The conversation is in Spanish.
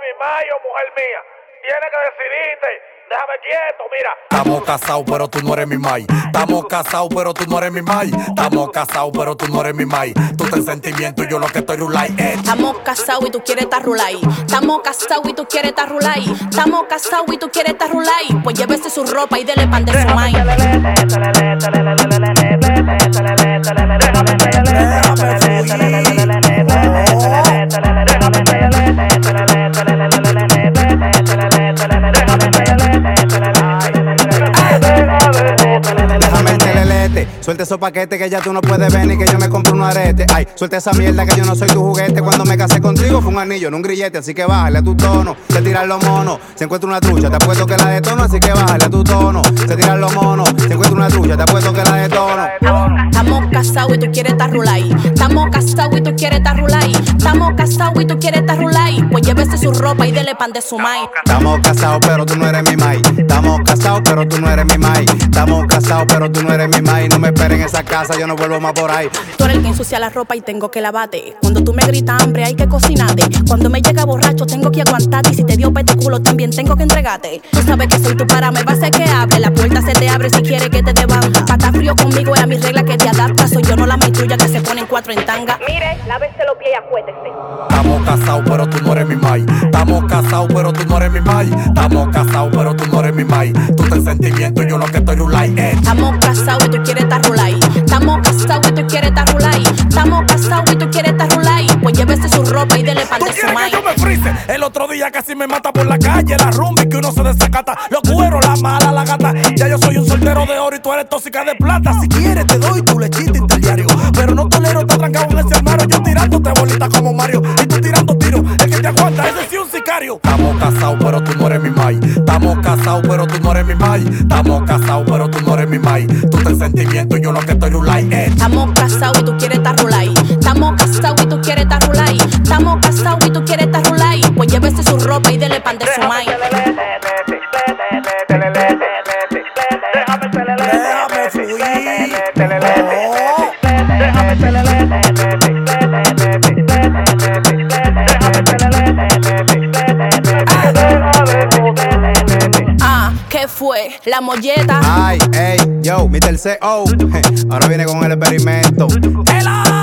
mi mayo, mujer mía. Tienes que decidirte. Déjame quieto, mira. Estamos casados, pero tú no eres mi mai. Estamos casados, pero tú no eres mi mai. Estamos casados, pero tú no eres mi mai. Tú estás en sentimiento y yo lo que estoy rulay. Estamos casados y tú quieres estar rulay. Estamos casados y tú quieres estar rulay. Estamos casados y tú quieres estar rulay. Pues llévese su ropa y dele pan de su mai. Déjame el telelete, suelta esos paquetes que ya tú no puedes ver ni que yo me compro un arete. Ay, suelta esa mierda que yo no soy tu juguete. Cuando me casé contigo fue un anillo, no un grillete. Así que bájale a tu tono, se tiran los monos. Se encuentra una trucha, te apuesto que la detono. Así que bájale a tu tono, se tiran los monos. Se encuentra una trucha, te apuesto que la detono. Estamos casados y tú quieres estar rulay. Estamos casados y tú quieres estar rulay. Estamos casados y tú quieres estar rulay. Pues llévese su ropa y dele pan de su mai. Estamos casados, pero tú no eres mi mai. Estamos casados, pero tú no eres mi mai. Estamos casados, pero tú no eres mi mai. No me esperes en esa casa, yo no vuelvo más por ahí. Tú eres el que ensucia la ropa y tengo que lavarte. Cuando tú me gritas hambre hay que cocinarte. Cuando me llega borracho tengo que aguantarte. Y si te dio pete culo también tengo que entregarte. Tú sabes que soy tu para, me va a hacer que hable. La puerta se te abre si quieres que te debanda. Pa' estar frío conmigo es a mi regla que te adapta. Soy yo no la maitrulla que se ponen cuatro en tanga. Mire, lávese los pies y acuéstese. Estamos casados, pero tú no eres mi mai. Estamos casados, pero tú no eres mi mai. Estamos casados, pero tú no eres mi mai. Tú estás en sentimiento y yo lo que estoy rulay. Estamos casados y tú quieres estar rulay. Estamos casados y tú quieres estar rulay. Estamos casados y tú quieres estar rulay. Pues llévese su ropa y dele pan ¿Tú de su quieres mai. que yo me frise? El otro día casi me mata por la calle. La rumba y que uno se desacata. Los cueros, la mala, la gata. Ya yo soy un soltero de oro y tú eres tóxica de plata. Si quieres te doy tu lechita interdiario. Pero no tolero estar trancado en ese armario. Yo tirándote bolitas como Mario. Y tú tirando tiros. El que te aguanta, ese sí es un sicario. Estamos casados, pero tú no eres mi mai. Estamos casados, pero tú no eres mi mai. Estamos casados, pero tú no eres mi mai. Tú estás en sentimiento y yo lo que estoy rulay. Estamos casados y tú quieres estar rulay. Estamos casados y tú quieres estar rulay. Estamos casados y tú quieres estar rulay. Pues llévese su ropa y dele pan de su mai. Déjame fluir. ¿Qué fue? La molleta. Ay, ey, yo, Mr. C.O. Ahora viene con el experimento. ¡Ela!